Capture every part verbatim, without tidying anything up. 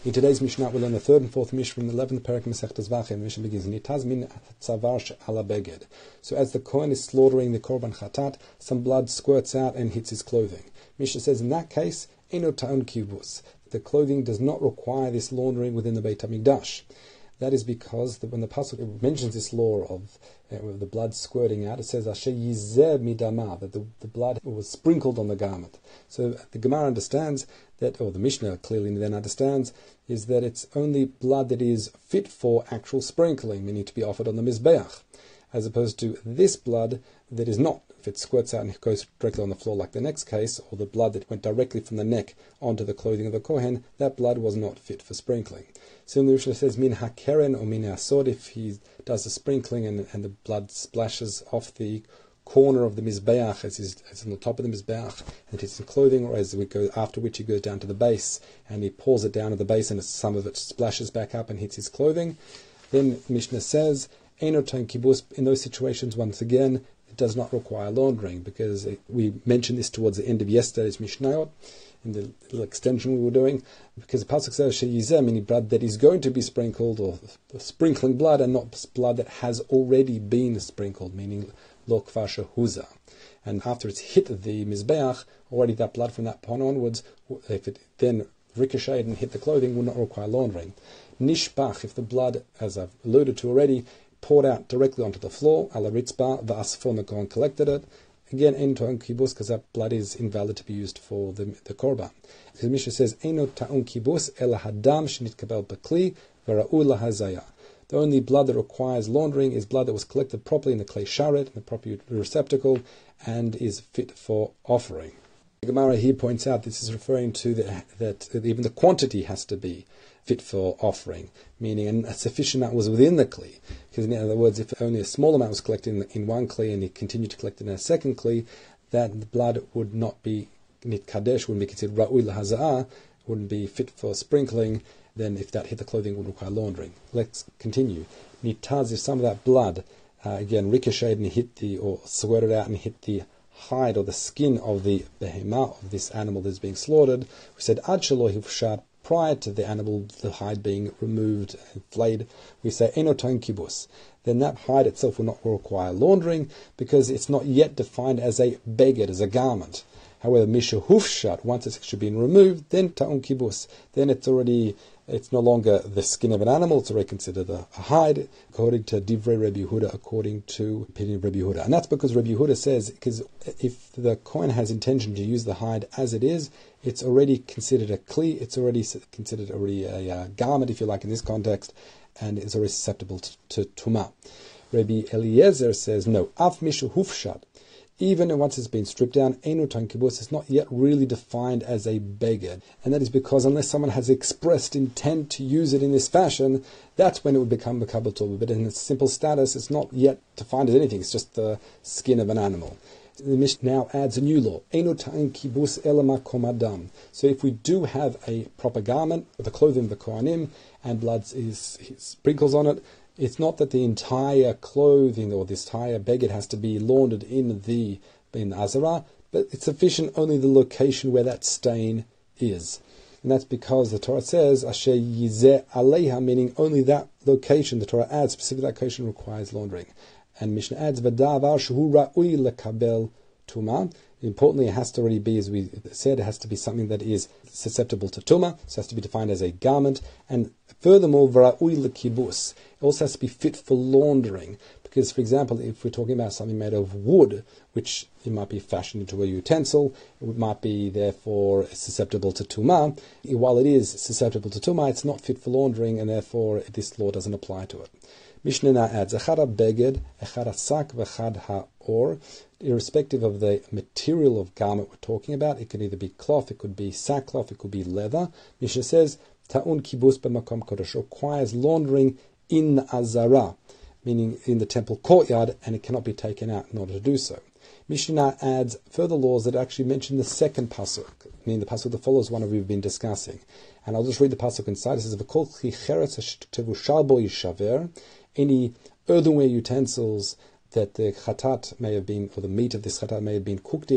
In today's Mishnah, we'll learn the third and fourth Mishnah from the eleventh Perek Masechtas Vachim. The Mishnah begins, Nitaz min tzavar ala beged. So as the Kohen is slaughtering the Korban Chatat, some blood squirts out and hits his clothing. Mishnah says, in that case, Eino ta'on kibus. The clothing does not require this laundering within the Beit HaMikdash. That is because the, when the Pasuk mentions this law of uh, the blood squirting out, it says Asher yizeh midama, that the, the blood was sprinkled on the garment. So the Gemara understands that, or the Mishnah clearly then understands, is that it's only blood that is fit for actual sprinkling, meaning to be offered on the Mizbeach, as opposed to this blood that is not. If it squirts out and goes directly on the floor like the next case, or the blood that went directly from the neck onto the clothing of the Kohen, that blood was not fit for sprinkling. Similarly, Mishnah says, min hakeren or min asod, if he does the sprinkling and, and the blood splashes off the corner of the Mizbeach, as is as on the top of the Mizbeach, and it's in clothing, or as we go, after which he goes down to the base, and he pours it down to the base, and some of it splashes back up and hits his clothing, then Mishnah says, Eino ta'on kibus, in those situations, once again, it does not require laundering, because it, we mentioned this towards the end of yesterday's Mishnayot, in the little extension we were doing, because the Pasuk says, Sheyizeh, meaning blood that is going to be sprinkled, or sprinkling blood, and not blood that has already been sprinkled, meaning lo kvar shehuza. And after it's hit the Mizbeach, already that blood from that point onwards, if it then ricocheted and hit the clothing, will not require laundering. Nishbach, if the blood, as I've alluded to already, poured out directly onto the floor, ala ritzbah, v'asfon, the Kohen collected it. Again, ein ta'on kibus, because that blood is invalid to be used for the, the korban. The Mishnah says, eino ta'on kibus, ela hadam shenitkabel b'kli, v'ra'u lahazaya. The only blood that requires laundering is blood that was collected properly in the clay sharet, in the proper receptacle, and is fit for offering. The Gemara here points out this is referring to the, that even the quantity has to be fit for offering, meaning a sufficient amount was within the kli. Because in other words, if only a small amount was collected in, in one kli and he continued to collect it in a second kli, that the blood would not be nit kadesh, wouldn't be considered ra'ui lahaza'ah, wouldn't be fit for sprinkling. Then if that hit the clothing, it would require laundering. Let's continue. Nitaz, if some of that blood, uh, again, ricocheted and hit the, or squirted out and hit the hide or the skin of the behemah, of this animal that is being slaughtered, we said, ad shelo hifshat, prior to the animal, the hide being removed and flayed, we say, eino ta'on kibus. Then that hide itself will not require laundering, because it's not yet defined as a beged, as a garment. However, misha hufshat, once it's actually been removed, then ta'on kibus. Then it's already, it's no longer the skin of an animal, it's already considered a, a hide, according to Divrei Rabbi Yehuda, according to opinion of Rabbi Yehuda. And that's because Rabbi Yehuda says, because if the Kohen has intention to use the hide as it is, it's already considered a kli, it's already considered already a uh, garment, if you like, in this context, and it's already susceptible to, to tumah. Rabbi Eliezer says, no, af mishu hufshat, even once it's been stripped down, eino ta'on kibus is not yet really defined as a beged. And that is because unless someone has expressed intent to use it in this fashion, that's when it would become mekabel tumah. But in its simple status, it's not yet defined as anything, it's just the skin of an animal. The Mishnah now adds a new law, eino ta'on kibus ela makom adam. So if we do have a proper garment, the clothing of the Kohanim, and blood is, is sprinkles on it, it's not that the entire clothing or this entire beged has to be laundered in the in the Azara, but it's sufficient only the location where that stain is. And that's because the Torah says, Asher yizeh aleha, meaning only that location, the Torah adds, specific location requires laundering. And Mishnah adds, V'davar shehu ra'ui lekabel tumah. Importantly, it has to already be, as we said, it has to be something that is susceptible to tumah, so it has to be defined as a garment. And furthermore, v'ra'ui lekibus, it also has to be fit for laundering. Because, for example, if we're talking about something made of wood, which it might be fashioned into a utensil, it might be therefore susceptible to tumah. While it is susceptible to tumah, it's not fit for laundering, and therefore this law doesn't apply to it. Mishnah now adds, Echad ha-beged, echad ha-sak, v'echad ha-or. Irrespective of the material of garment we're talking about, it could either be cloth, it could be sackcloth, it could be leather. Mishnah says, Ta'un kibus b'makom kodesh, requires laundering in the Azara, meaning in the temple courtyard, and it cannot be taken out in order to do so. Mishnah adds further laws that actually mention the second pasuk, meaning the pasuk that follows one we've been discussing. And I'll just read the pasuk inside. It says, V'kol chi cheretz tevushal bo yishaver, any earthenware utensils that the chatat may have been, or the meat of this chatat may have been cooked in,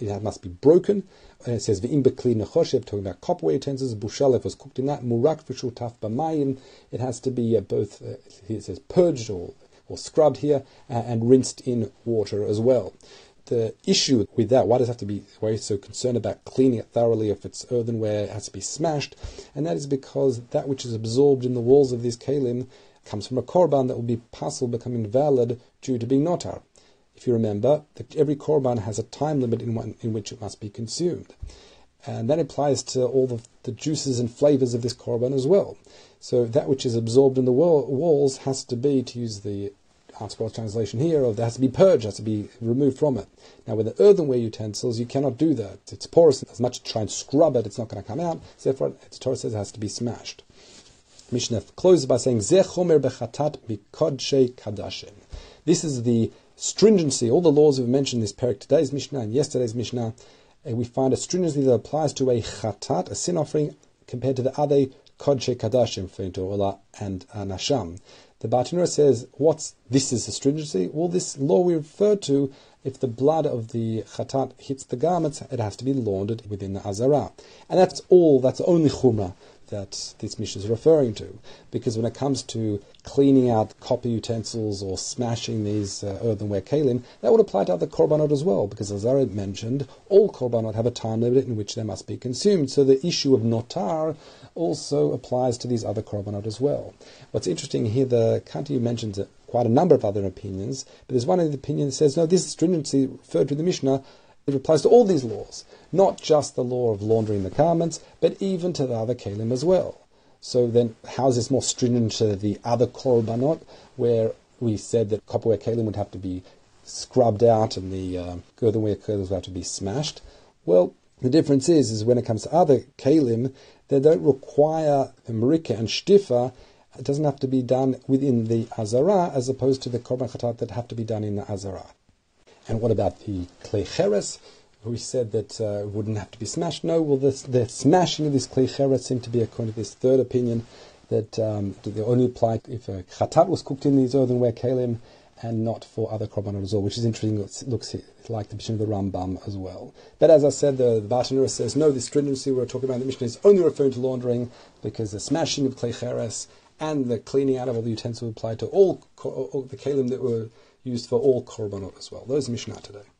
it must be broken. And it says v'im bekli nechoshev, talking about copperware utensils. Bushalev was cooked in that. Murak v'shutaf b'mayim. It has to be uh, both. Uh, it says purged or or scrubbed here uh, and rinsed in water as well. The issue with that, why does it have to be, why are you so concerned about cleaning it thoroughly if it's earthenware, it has to be smashed? And that is because that which is absorbed in the walls of these kalim comes from a korban that will be pasul, become invalid due to being notar. If you remember, that every korban has a time limit in, one, in which it must be consumed. And that applies to all the, the juices and flavors of this korban as well. So that which is absorbed in the wall, walls has to be, to use the ArtScroll translation here, or there has to be purged, has to be removed from it. Now with the earthenware utensils, you cannot do that. It's porous, as much as try and scrub it, it's not going to come out. So therefore, the Torah says it has to be smashed. Mishnah closes by saying, Zeh chomer bechatat mikodshei kadashin. This is the stringency, all the laws we've mentioned in this parak, today's Mishnah and yesterday's Mishnah, and we find a stringency that applies to a chatat, a sin offering, compared to the other kodshei kadashim, referring to Olah and uh, Nasham. The Bartenura says, what's this is the stringency? Well, this law we refer to, if the blood of the chatat hits the garments, it has to be laundered within the azara. And that's all, that's the only chumrah that this Mishnah is referring to. Because when it comes to cleaning out copper utensils or smashing these uh, earthenware kalim, that would apply to other korbanot as well. Because as I mentioned, all korbanot have a time limit in which they must be consumed. So the issue of notar also applies to these other korbanot as well. What's interesting here, the Kanti mentions quite a number of other opinions, but there's one of the opinions that says, no, this stringency referred to in the Mishnah, it applies to all these laws, not just the law of laundering the garments, but even to the other kalim as well. So then, how is this more stringent to the other korbanot, where we said that copperware kalim would have to be scrubbed out and the uh, earthenware kalim would have to be smashed? Well, the difference is, is when it comes to other kalim, they don't require a marika and shtifa. It doesn't have to be done within the azara, as opposed to the korban chatat that have to be done in the azara. And what about the klei cheres? We said that uh, it wouldn't have to be smashed. No, well, the, the smashing of this klei cheres seemed to be, according to this third opinion, that um, they only apply if a chatat was cooked in these earthenware kalim, and not for other korbanot as well, which is interesting. It looks like the Mishnah of the Rambam as well. But as I said, the, the Bartenura says, no, this stringency we're talking about in the Mishnah is only referring to laundering, because the smashing of klei cheres and the cleaning out of all the utensils apply to all, all the kalim that were used for all korbanot as well. Those Mishnah today.